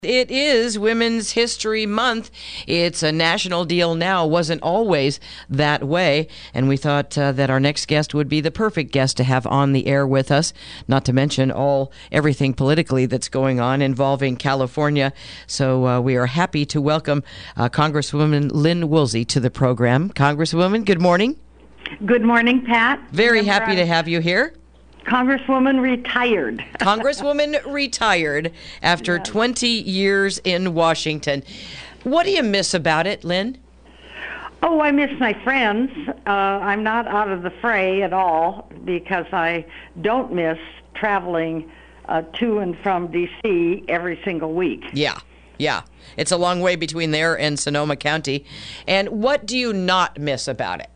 It is Women's History Month. It's a national deal now. Wasn't always that way. And we thought that our next guest would be the perfect guest to have on the air with us, not to mention everything politically that's going on involving California. So we are happy to welcome Congresswoman Lynn Woolsey to the program. Congresswoman, good morning. Good morning, Pat. Very happy to have you here. Congresswoman retired. Congresswoman retired after 20 years in Washington. What do you miss about it, Lynn? Oh, I miss my friends. I'm not out of the fray at all because I don't miss traveling to and from D.C. every single week. Yeah. It's a long way between there and Sonoma County. And what do you not miss about it?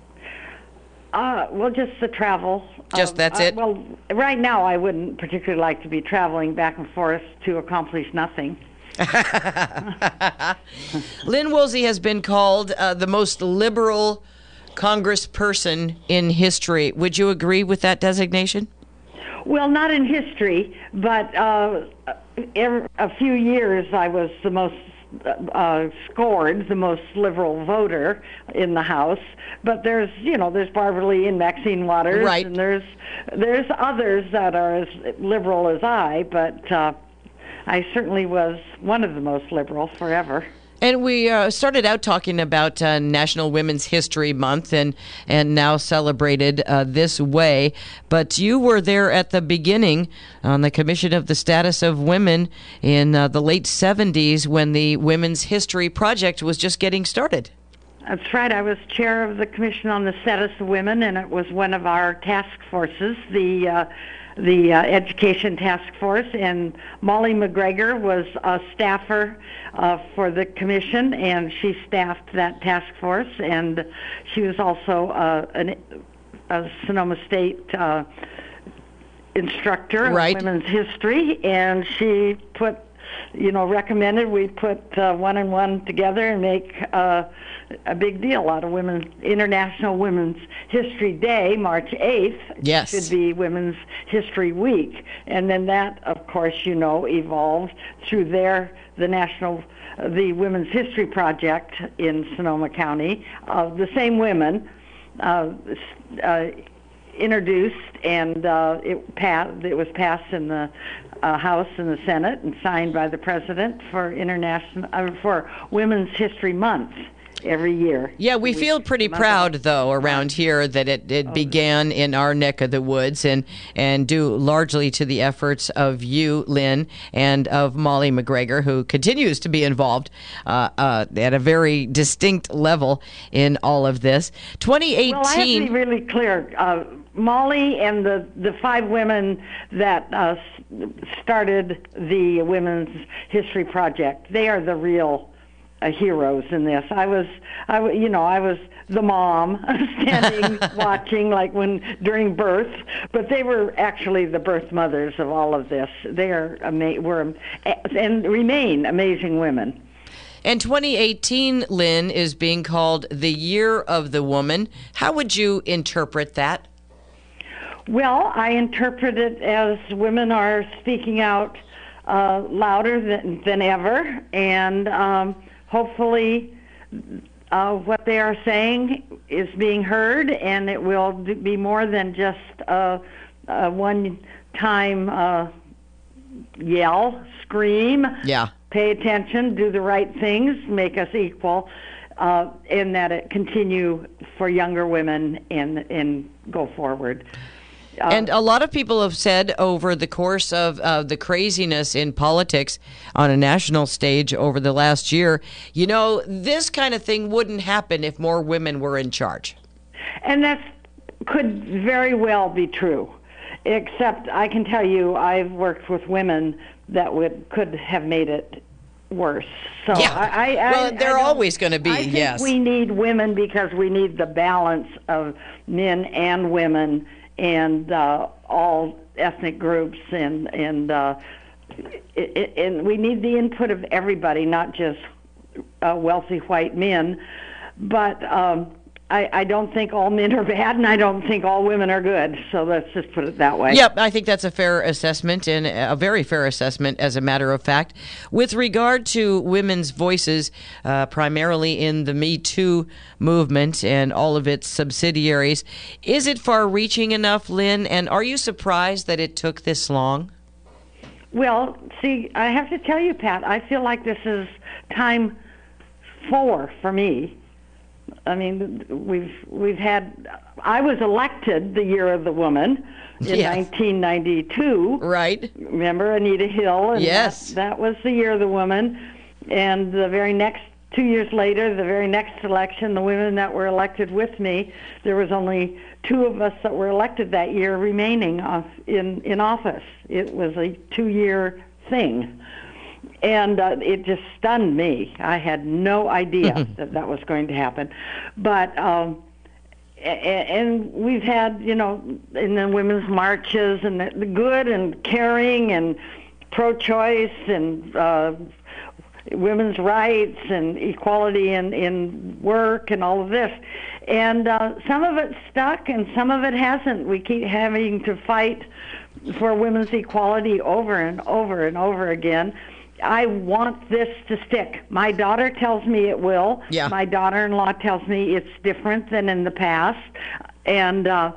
Well, just the travel. That's it? Well, right now I wouldn't particularly like to be traveling back and forth to accomplish nothing. Lynn Woolsey has been called the most liberal congressperson in history. Would you agree with that designation? Well, not in history, but a few years I was the most scored the most liberal voter in the House, but there's Barbara Lee and Maxine Waters, right, and there's others that are as liberal as I, but I certainly was one of the most liberal forever. And we started out talking about National Women's History Month and now celebrated this way. But you were there at the beginning on the Commission of the Status of Women in the late 70s when the Women's History Project was just getting started. That's right. I was chair of the Commission on the Status of Women, and it was one of our task forces, the Education Task Force, and Molly McGregor was a staffer for the commission, and she staffed that task force, and she was also a Sonoma State instructor in women's history, and she recommended we put one and one together and make a big deal out of International Women's History Day, March 8th. Yes. Should be Women's History Week. And then that, of course, evolved through the Women's History Project in Sonoma County. The same women introduced, and it was passed in the House and the Senate and signed by the President for for Women's History Month every year. Yeah, we feel pretty proud, though, around here that it began in our neck of the woods and due largely to the efforts of you, Lynn, and of Molly McGregor, who continues to be involved at a very distinct level in all of this. 2018... Well, I have to be really clear. Molly and the five women that started the Women's History Project, they are the real heroes in this. I was the mom standing watching, like during birth, but they were actually the birth mothers of all of this. They were and remain amazing women. And 2018, Lynn, is being called the Year of the Woman. How would you interpret that? Well, I interpret it as women are speaking out louder than ever, and hopefully what they are saying is being heard, and it will be more than just a one-time yell, scream, pay attention, do the right things, make us equal, and that it continue for younger women and go forward. And a lot of people have said over the course of the craziness in politics on a national stage over the last year, this kind of thing wouldn't happen if more women were in charge. And that could very well be true, except I can tell you I've worked with women that could have made it worse. So yeah. They're always going to be, I think we need women because we need the balance of men and women and all ethnic groups, and we need the input of everybody, not just wealthy white men. But I don't think all men are bad, and I don't think all women are good. So let's just put it that way. Yep, I think that's a fair assessment, and a very fair assessment, as a matter of fact. With regard to women's voices, primarily in the Me Too movement and all of its subsidiaries, is it far-reaching enough, Lynn? And are you surprised that it took this long? Well, see, I have to tell you, Pat, I feel like this is time 4 for me. I mean, we've had. I was elected the Year of the Woman in 1992. Right. Remember Anita Hill? And yes. That was the Year of the Woman. And the very next 2 years later, the very next election, the women that were elected with me, there was only 2 of us that were elected that year remaining in office. It was a 2-year thing. And it just stunned me. I had no idea that was going to happen. But, and we've had, in the women's marches and the good and caring and pro-choice and women's rights and equality in work and all of this. And some of it stuck and some of it hasn't. We keep having to fight for women's equality over and over and over again. I want this to stick. My daughter tells me it will. Yeah. My daughter-in-law tells me it's different than in the past. And I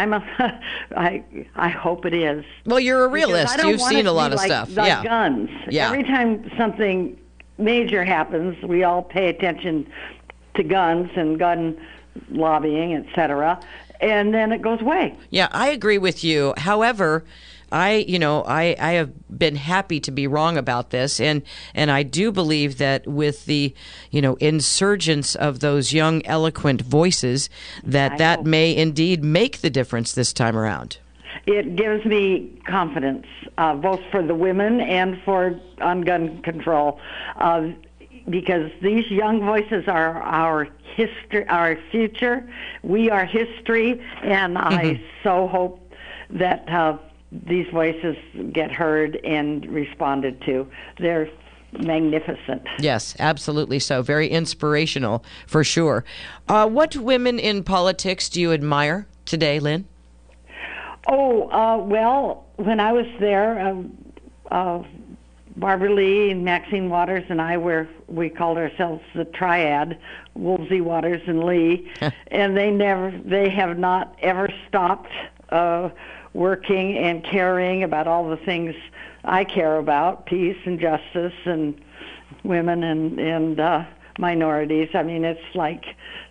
hope it is. Well, you're a realist. You've seen a lot of stuff. Like guns. Yeah. Every time something major happens, we all pay attention to guns and gun lobbying, etc. And then it goes away. Yeah, I agree with you. However, I have been happy to be wrong about this, and I do believe that with the, insurgence of those young, eloquent voices, that may indeed make the difference this time around. It gives me confidence, both for the women and on gun control, because these young voices are our history, our future. We are history, and I so hope that these voices get heard and responded to. They're magnificent. Yes, absolutely so. Very inspirational, for sure. What women in politics do you admire today, Lynn? Well, when I was there, Barbara Lee and Maxine Waters and I we called ourselves the Triad, Woolsey, Waters, and Lee, and they have not ever stopped working and caring about all the things I care about, peace and justice and women and minorities. I mean, it's like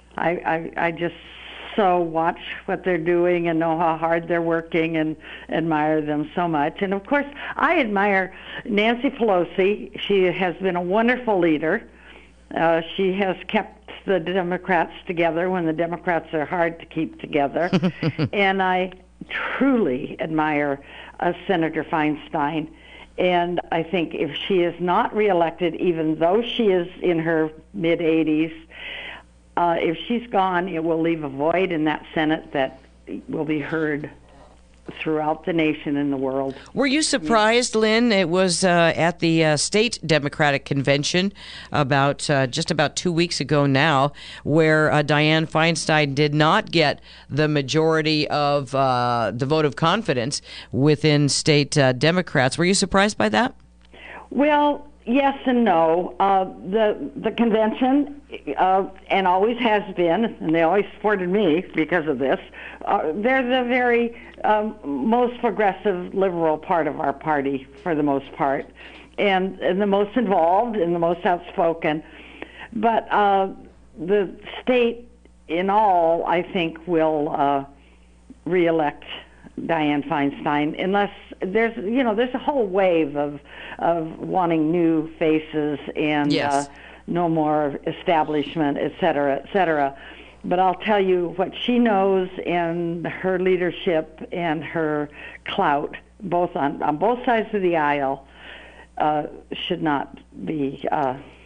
I just so watch what they're doing and know how hard they're working and admire them so much. And of course, I admire Nancy Pelosi. She has been a wonderful leader. She has kept the Democrats together when the Democrats are hard to keep together. And I truly admire Senator Feinstein. And I think if she is not reelected, even though she is in her mid-80s, if she's gone, it will leave a void in that Senate that will be heard throughout the nation and the world. Were you surprised, Lynn? It was at the state Democratic convention just about 2 weeks ago now, where Dianne Feinstein did not get the majority of the vote of confidence within state Democrats. Were you surprised by that? Well, yes and no. The convention, and always has been, and they always supported me because of this, they're the very most progressive liberal part of our party for the most part, and the most involved and the most outspoken. But the state in all, I think, will reelect Dianne Feinstein, unless there's a whole wave of wanting new faces and yes. No more establishment, et cetera, et cetera. But I'll tell you what she knows, and her leadership and her clout, both on both sides of the aisle, should not be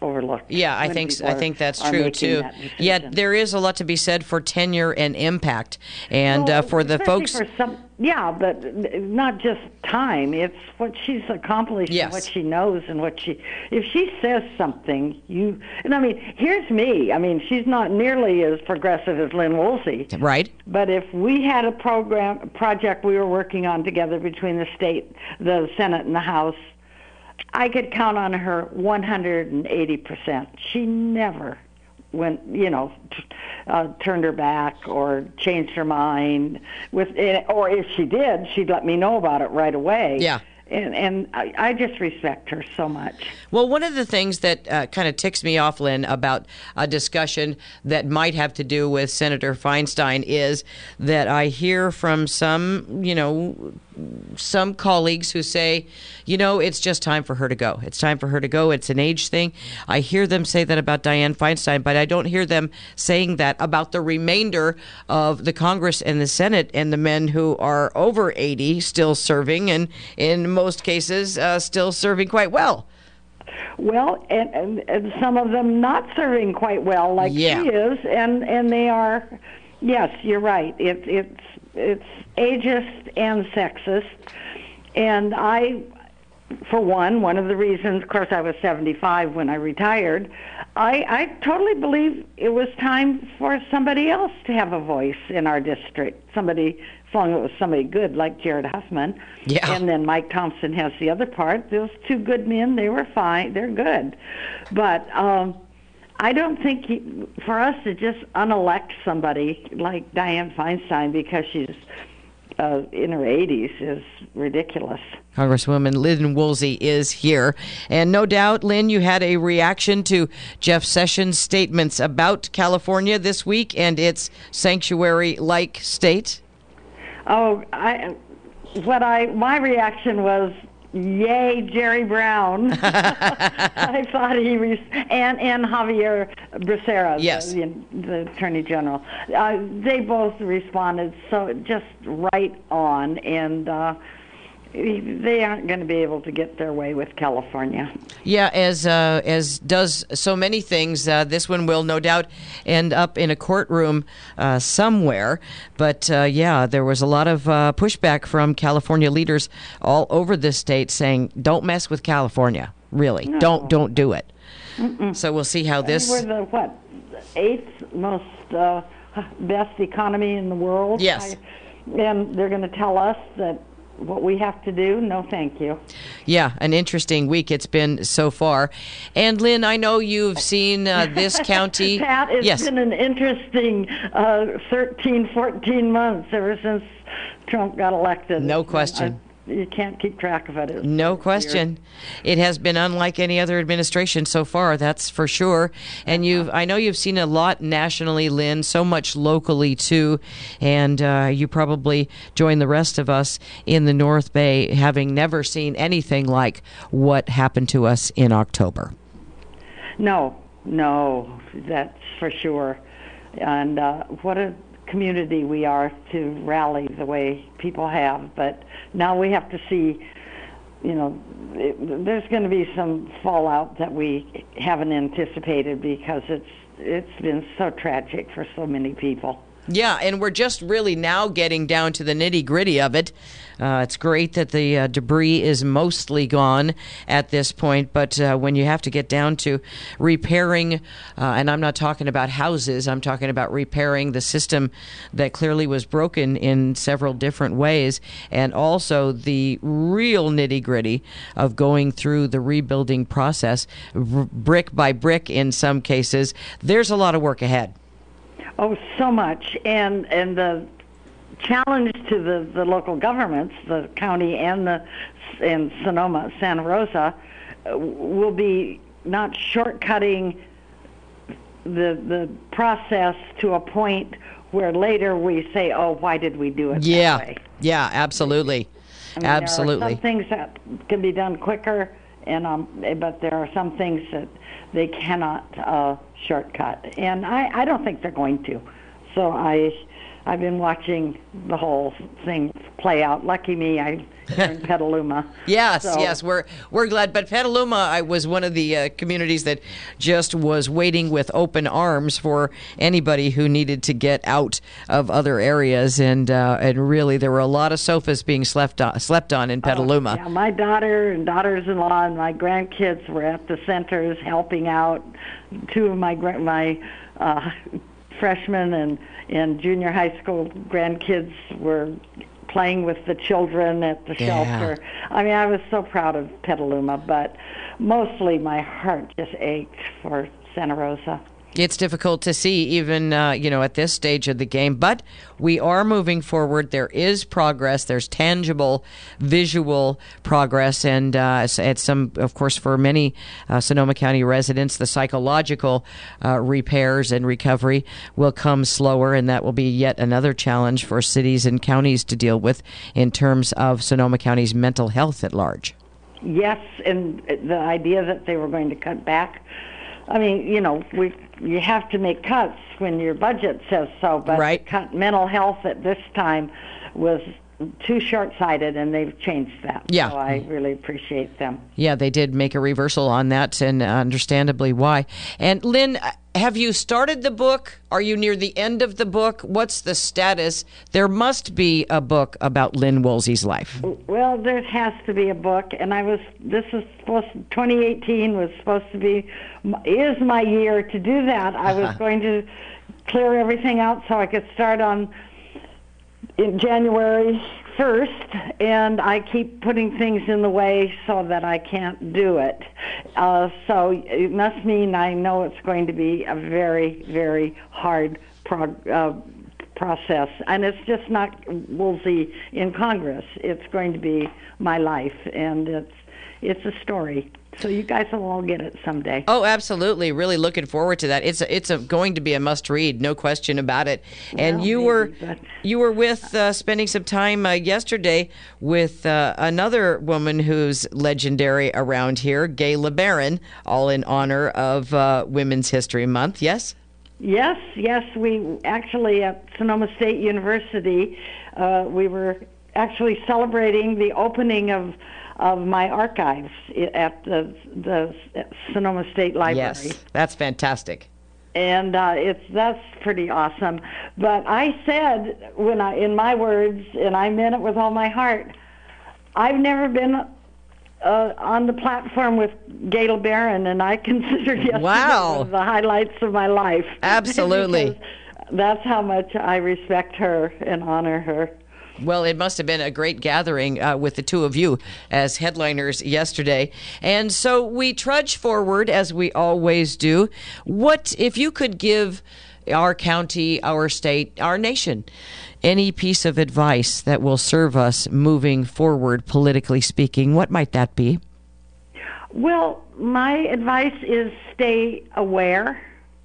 overlooked. Yeah, I when think people I think that's are true making too. that decision. Yet there is a lot to be said for tenure and impact, and Well, for the especially folks. for some, yeah, but not just time. It's what she's accomplished, Yes. and what she knows, and what she. If she says something, you. And I mean, here's me. I mean, she's not nearly as progressive as Lynn Woolsey. Right. But if we had a project we were working on together between the state, the Senate, and the House, I could count on her 180%. She never went, turned her back or changed her mind. Or if she did, she'd let me know about it right away. Yeah. And I just respect her so much. Well, one of the things that kind of ticks me off, Lynn, about a discussion that might have to do with Senator Feinstein is that I hear from some colleagues who say, it's just time for her to go. It's time for her to go. It's an age thing. I hear them say that about Dianne Feinstein, but I don't hear them saying that about the remainder of the Congress and the Senate and the men who are over 80 still serving, and in most cases still serving quite well. Well, and some of them not serving quite well, like Yeah. she is, and they are. Yes, you're right. It's ageist and sexist, and for one of the reasons, of course, I was 75 when I retired. I totally believe it was time for somebody else to have a voice in our district. Somebody, as long as it was somebody good, like Jared Huffman. Yeah. And then Mike Thompson has the other part. Those two good men, they were fine. They're good. But I don't think for us to just unelect somebody like Dianne Feinstein because she's in her 80s is ridiculous. Congresswoman Lynn Woolsey is here. And no doubt, Lynn, you had a reaction to Jeff Sessions' statements about California this week and its sanctuary-like state. Oh, my reaction was, yay, Jerry Brown. I thought he was, and Javier Becerra, Yes. the Attorney General. They both responded so just right on, and they aren't going to be able to get their way with California. Yeah, as does so many things, this one will no doubt end up in a courtroom somewhere. But there was a lot of pushback from California leaders all over the state saying, "Don't mess with California. Really, No. don't do it." So we'll see how this. We're the eighth most best economy in the world. Yes. And they're going to tell us that what we have to do, no thank you. Yeah, an interesting week it's been so far. And Lynn, I know you've seen this county. Pat, it's been an interesting 13, 14 months ever since Trump got elected. No question. You can't keep track of it. No question. It has been unlike any other administration so far, that's for sure. And I know you've seen a lot nationally, Lynn, so much locally too. And you probably join the rest of us in the North Bay, having never seen anything like what happened to us in October. No, that's for sure. And what a community we are to rally the way people have. But now we have to see, there's going to be some fallout that we haven't anticipated because it's been so tragic for so many people. Yeah, and we're just really now getting down to the nitty-gritty of it. It's great that the debris is mostly gone at this point, but when you have to get down to repairing, and I'm not talking about houses, I'm talking about repairing the system that clearly was broken in several different ways, and also the real nitty-gritty of going through the rebuilding process, brick by brick in some cases, there's a lot of work ahead. Oh, so much. And the challenge to the local governments, the county and Sonoma, Santa Rosa, will be not shortcutting the process to a point where later we say, oh, why did we do it that way? Yeah, absolutely. Absolutely. There are some things that can be done quicker, but there are some things that they cannot shortcut, and I don't think they're going to. So I've been watching the whole thing play out. Lucky me, I'm in Petaluma. Yes, we're glad. But Petaluma was one of the communities that just was waiting with open arms for anybody who needed to get out of other areas, and really there were a lot of sofas being slept on in Petaluma. Yeah, my daughter and daughters-in-law and my grandkids were at the centers helping out. Two of my freshmen and junior high school grandkids were playing with the children at the shelter. I mean, I was so proud of Petaluma, but mostly my heart just ached for Santa Rosa. It's difficult to see even, at this stage of the game, but we are moving forward. There is progress. There's tangible, visual progress. And at some, of course, for many Sonoma County residents, the psychological repairs and recovery will come slower. And that will be yet another challenge for cities and counties to deal with in terms of Sonoma County's mental health at large. Yes, and the idea that they were going to cut back. I mean, you have to make cuts when your budget says so, but right. Mental health at this time was too short-sighted, and they've changed that. Yeah. So I really appreciate them. Yeah, they did make a reversal on that, and understandably why. And Lynn, have you started the book? Are you near the end of the book? What's the status? There must be a book about Lynn Woolsey's life. Well, there has to be a book, and 2018 was supposed to be, is my year to do that. I was going to clear everything out so I could start in January 1st, and I keep putting things in the way so that I can't do it. So it must mean I know it's going to be a very, very hard process. And it's just not Woolsey in Congress. It's going to be my life, and it's a story. So you guys will all get it someday. Oh, absolutely. Really looking forward to that. It's going to be a must read, no question about it. And Well, you were with spending some time yesterday with another woman who's legendary around here, Gay LeBaron, all in honor of Women's History Month. Yes? Yes. We actually at Sonoma State University, we were actually celebrating the opening of my archives at the Sonoma State Library. Yes, that's fantastic. And that's pretty awesome. But I said, in my words, and I meant it with all my heart, I've never been on the platform with Gay LeBaron, and I consider yesterday one of the highlights of my life. Absolutely. That's how much I respect her and honor her. Well, it must have been a great gathering with the two of you as headliners yesterday. And so we trudge forward as we always do. What, if you could give our county, our state, our nation, any piece of advice that will serve us moving forward, politically speaking, what might that be? Well, my advice is stay aware,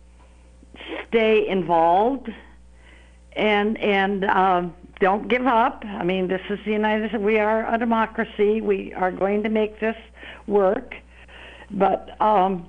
stay involved, and don't give up. I mean, this is the United States. We are a democracy. We are going to make this work. But and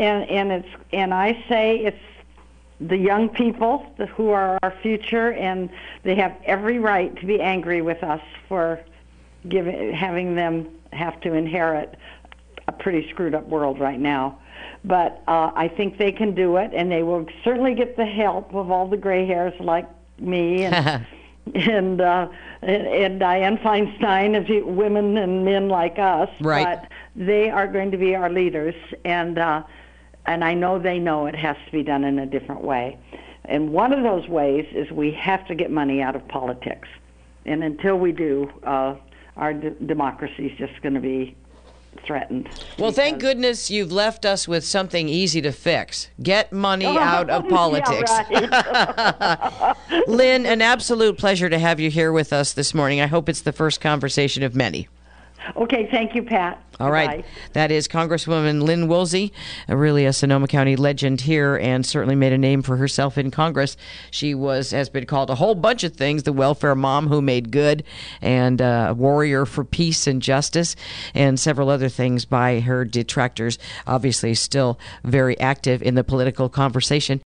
I say it's the young people who are our future, and they have every right to be angry with us for having them have to inherit a pretty screwed up world right now. But I think they can do it, and they will certainly get the help of all the gray hairs like me and and Dianne Feinstein, of women and men like us. Right. But they are going to be our leaders, and I know they know it has to be done in a different way. And one of those ways is we have to get money out of politics. And until we do, our democracy is just going to be threatened. Well, thank goodness you've left us with something easy to fix. Get money out of politics. Yeah, right. Lynn, an absolute pleasure to have you here with us this morning. I hope it's the first conversation of many. Okay, thank you, Pat. All right. Bye. That is Congresswoman Lynn Woolsey, really a Sonoma County legend here, and certainly made a name for herself in Congress. She has been called a whole bunch of things: the welfare mom who made good, and a warrior for peace and justice, and several other things by her detractors. Obviously, still very active in the political conversation.